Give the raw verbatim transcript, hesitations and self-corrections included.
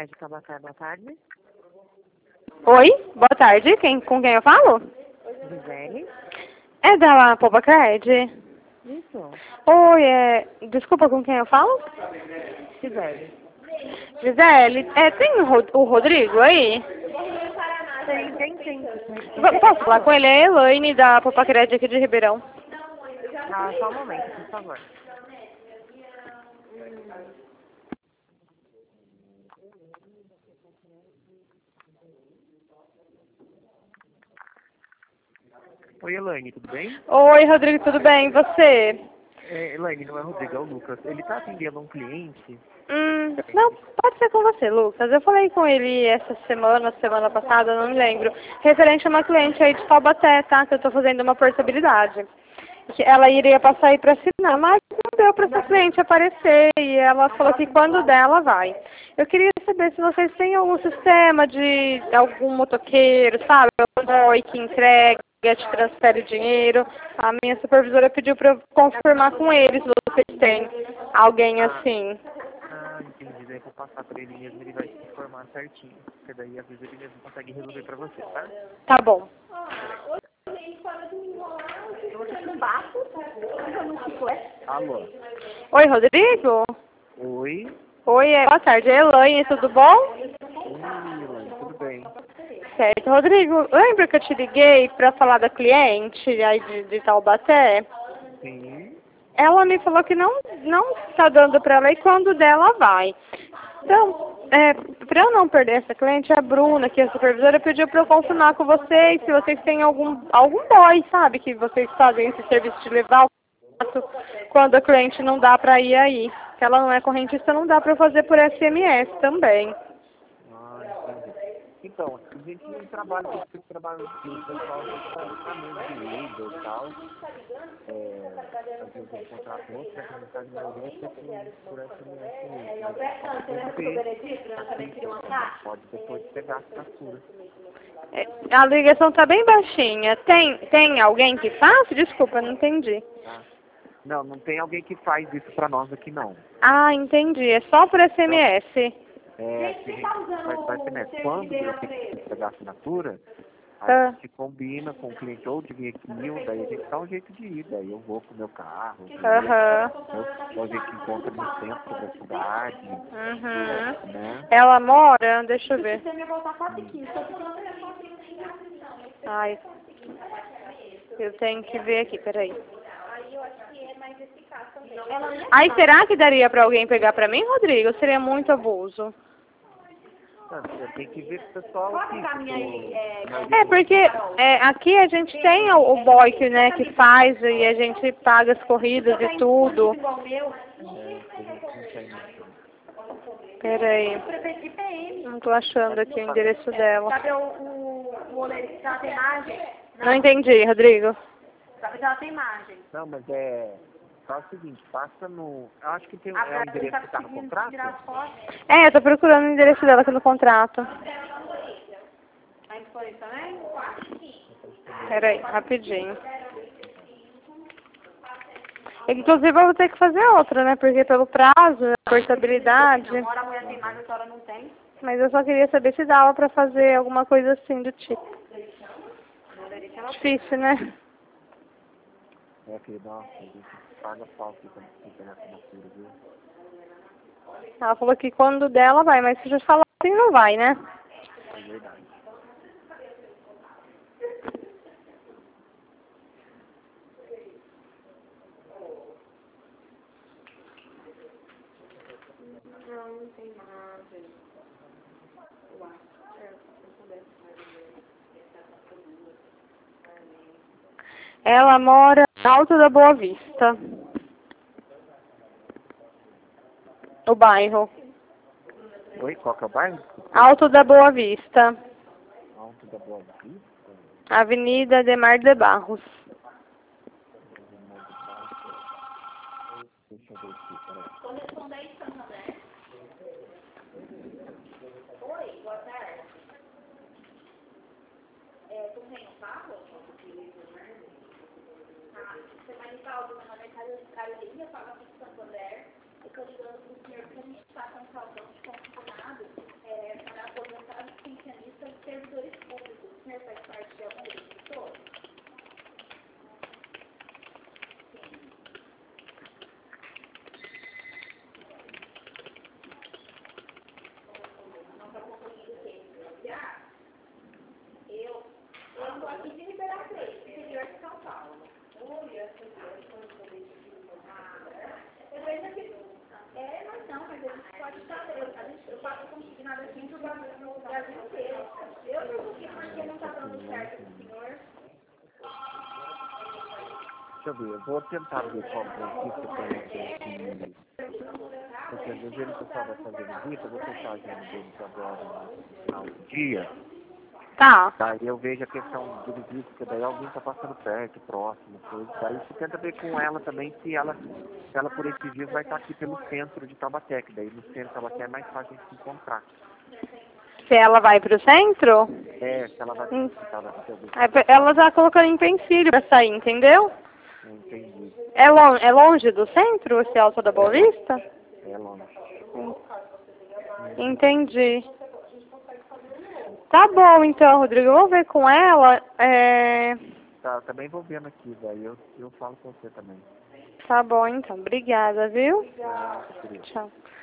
Crédito Tabacar, boa tarde. Oi, boa tarde. Quem, com quem eu falo? Gisele. É da Popacred? Isso. Oi, é... Desculpa, com quem eu falo? Gisele. Gisele, é, tem o, Rod o Rodrigo aí? Tem, tem, tem. V posso falar com ele? É a Elaine da Popacred aqui de Ribeirão. Ah, só um momento, por favor. Oi, Elaine, tudo bem? Oi, Rodrigo, tudo bem? E você? É, Elaine, não é o Rodrigo, é o Lucas. Ele tá atendendo um cliente. Hum, não, pode ser com você, Lucas. Eu falei com ele essa semana, semana passada, não me lembro. Referente a uma cliente aí de Taubaté, tá? Que eu tô fazendo uma portabilidade. Que ela iria passar aí pra assinar, mas não deu pra essa cliente aparecer. E ela falou que quando der, ela vai. Eu queria saber se vocês têm algum sistema de algum motoqueiro, sabe? Algum boy que entrega, te transfere dinheiro. A minha supervisora pediu pra eu confirmar com eles se vocês têm alguém assim. Ah, entendi. Daí eu vou passar pra ele mesmo, ele vai se informar certinho. Porque daí às vezes ele mesmo consegue resolver pra você, tá? Tá bom. Alô? Oi, Rodrigo? Oi? Oi, é, boa tarde. É Elaine, tudo bom? Oi, Elaine, tudo bem? Certo. Rodrigo, lembra que eu te liguei para falar da cliente aí de, de Taubaté? Sim. Ela me falou que não não está dando para ela e quando dela vai. Então, é, para eu não perder essa cliente, a Bruna, que é a supervisora, pediu para eu confirmar com vocês se vocês têm algum algum boy, sabe, que vocês fazem esse serviço de levar o contato quando a cliente não dá para ir aí. Se ela não é correntista, não dá para fazer por S M S também. Ah, entendi. Então, a gente não trabalha com esse trabalho de o pessoal que faz caminho de Uber e tal. É, às vezes ele contrata outro, mas na verdade a maioria é por, por S M S mesmo. Mas pode depois pegar a fatura. É, a ligação está bem baixinha. Tem, tem alguém que faz? Desculpa, não entendi. Tá? Não, não tem alguém que faz isso pra nós aqui não. Ah, entendi. É só por S M S. É, que a gente faz por S M S. Quando eu tenho que pegar a assinatura, a Ah, gente combina com o cliente ou de vir aqui, ou daí a gente dá um jeito de ir, daí eu vou com o meu carro, aham. ou a gente encontra no centro da cidade, Uhum. né? Ela mora, deixa eu ver. Ai, eu tenho que ver aqui, peraí. Ai, será que daria pra alguém pegar pra mim, Rodrigo? Seria muito abuso. Não, você tem que ver com o pessoal aqui, tipo, É, porque é, aqui a gente tem o, o boy que, né, que faz e a gente paga as corridas e tudo. é, a gente não tem muito. Peraí. Não tô achando aqui o endereço dela. Sabe o, o, o olheiro que ela tem imagem? Não entendi, Rodrigo. Sabe que ela tem imagem? Não, mas é, faz o seguinte, passa no, eu acho que tem, A é o Brasil endereço tá que tá no conseguindo contrato? tirar as fotos. É, eu tô procurando o endereço dela aqui no contrato. Aí foi também? Peraí, rapidinho. Inclusive eu vou ter que fazer outra, né? Porque pelo prazo, a portabilidade. Uma hora a mulher tem imagem, outra hora não tem. Mas eu só queria saber se dava pra fazer alguma coisa assim do tipo. Difícil, né? É que, nossa, a gente paga falta quando você tem a assinatura, viu? Ela falou que quando dela vai, mas se já falar assim não vai, né? É verdade. Não, não tem imagem. Eu acho. É, se eu pudesse fazer. Ela mora no Alto da Boa Vista. O bairro. Oi, qual que é o bairro? Alto da Boa Vista. Alto da Boa Vista? Avenida Ademar de Barros. Deixa eu ver aqui, peraí. Oi, boa tarde. É, tu tem um carro? Ah, você vai ligar alguma na mercadoria de Carolina, paga aqui em Santo André. Eu tô ligando pro senhor porque a gente tá com um caldão de confinado. É, Deixa eu ver, eu vou tentar ver qual dentista tem aqui. Porque às vezes ele pessoal vai fazer visita, eu vou tentar a agenda deles agora no final do dia. Tá. Daí eu vejo a questão de visita, porque daí alguém tá passando perto, próximo, coisa. Daí você tenta ver com ela também se ela, se ela por esses dias vai estar aqui pelo centro de Taubaté, que daí no centro de Taubaté é mais fácil de se encontrar. Se ela vai pro centro? É, se ela vai Hum. para Taubaté. Ela já colocou em Pensilho pra sair, entendeu? Não entendi. É, lon é longe do centro, esse Alto da Boa Vista? É longe. Hum. Entendi. Tá bom, então, Rodrigo. Eu vou ver com ela. É... Tá, também vou vendo aqui, daí eu, eu falo com você também. Tá bom, então. Obrigada, viu? É, Tchau.